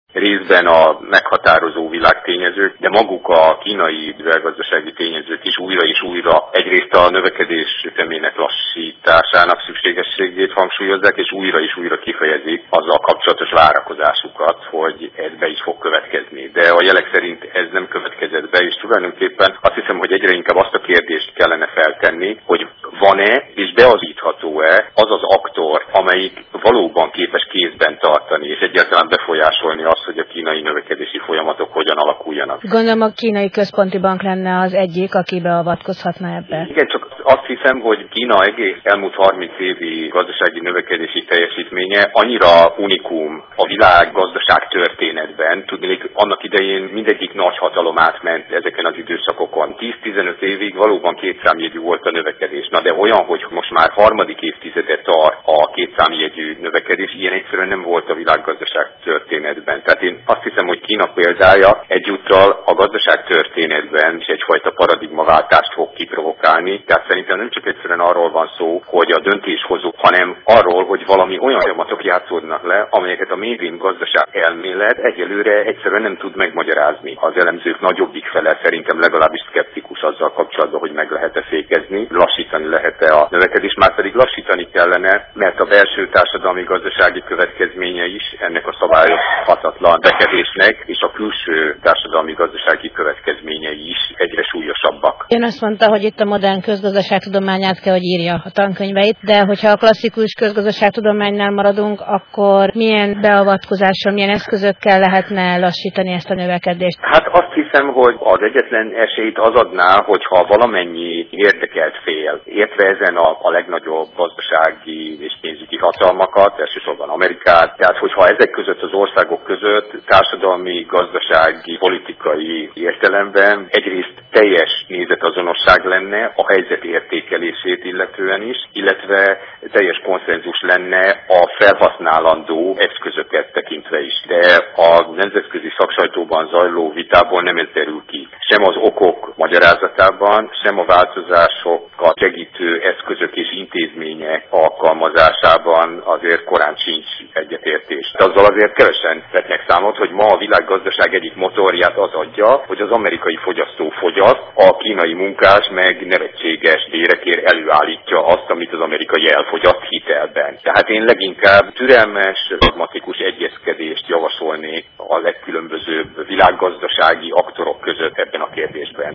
részben a meghatározó világtényezők, de maguk a kínai világgazdasági tényezők is újra és újra egyrészt a növekedés ütemének lassításának szükségességét hangsúlyozzák, és újra kifejezik azzal kapcsolatos várakozásukat, hogy ez be is fog következni. De a jelek szerint ez nem következett be, és tulajdonképpen azt hiszem, hogy egyre inkább azt a kérdést kellene feltenni, hogy van-e és beazítható-e az az aktor, amelyik valóban képes kézben tartani, és egyáltalán befolyásolni azt, hogy a kínai növekedési folyamatok hogyan alakuljanak. Gondolom a kínai központi bank lenne az egyik, aki beavatkozhatna ebbe. Igen, csak azt hiszem, hogy Kína egész elmúlt 30 évi gazdasági növekedési teljesítménye annyira unikum a világ gazdaság történetben. Tudnék, annak idején mindegyik nagy hatalom átment ezeken az időszakokon. 10-15 évig valóban kétszámjegyű volt a növekedés. Na de olyan, hogy most már harmadik évtizede tart a kétszámjegyű növekedés, ilyen egyszerűen nem volt a világgazdaság történetben. Tehát én azt hiszem, hogy Kína példája egyúttal a gazdaság történetben is egyfajta paradigmaváltást fog kiprovokálni. Tehát szerintem nem csak egyszerűen arról van szó, hogy a döntéshozók, hanem arról, hogy valami olyan folyamatok játszódnak le, amelyeket a mainstream gazdaság elmélet egyelőre egyszerűen nem tud megmagyarázni. Az elemzők nagyobbik fele szerintem legalábbis szkeptikus azzal kapcsolatban, hogy meg lehet-e fékezni, lassítani lehet-e a növekedés, már pedig lassítani kellene, mert a belső társadalmi gazdasági következménye is ennek a szabályozhatatlan bekedésnek, és a külső társadalmi gazdasági következményei is egyre súlyosabbak. Ön azt mondta, hogy itt a modern közgazdaságtudományát kell, hogy írja a tankönyveit, de hogyha a klasszikus közgazdaságtudománynál maradunk, akkor milyen beavatkozással, milyen eszközökkel lehetne lassítani ezt a növekedést? Hát azt hiszem, hogy az egyetlen esélyt az adná, hogyha valamennyi érdekelt fél, értve ezen a legnagyobb gazdasági és pénzügyi hatalmakat, elsősorban Amerikát, tehát hogyha ezek között az országok között társadalmi, gazdasági, politikai értelemben egyrészt teljes nézetazonosság lenne a helyzet értékelését illetően is, illetve teljes konszenzus lenne a felhasználandó eszközöket tekintve is. De a nemzetközi szaksajtóban zajló vitából nem ez derül ki. Sem az okok magyarázatában, sem a változásokat segítő eszközök és intézmények alkalmazásában azért korán sincs egyetértés. De azzal azért kevesen vetnek számot, hogy ma a világgazdaság egyik motorját az adja, hogy az amerikai fogyasztó fogyaszt, a kínai munkás meg nevetséges bérekért előállítja azt, amit az amerikai elfogyaszt hitelben. Tehát én leginkább türelmes, pragmatikus egyezkedést javasolnék a legkülönbözőbb világgazdasági aktorok között ebben a kérdésben.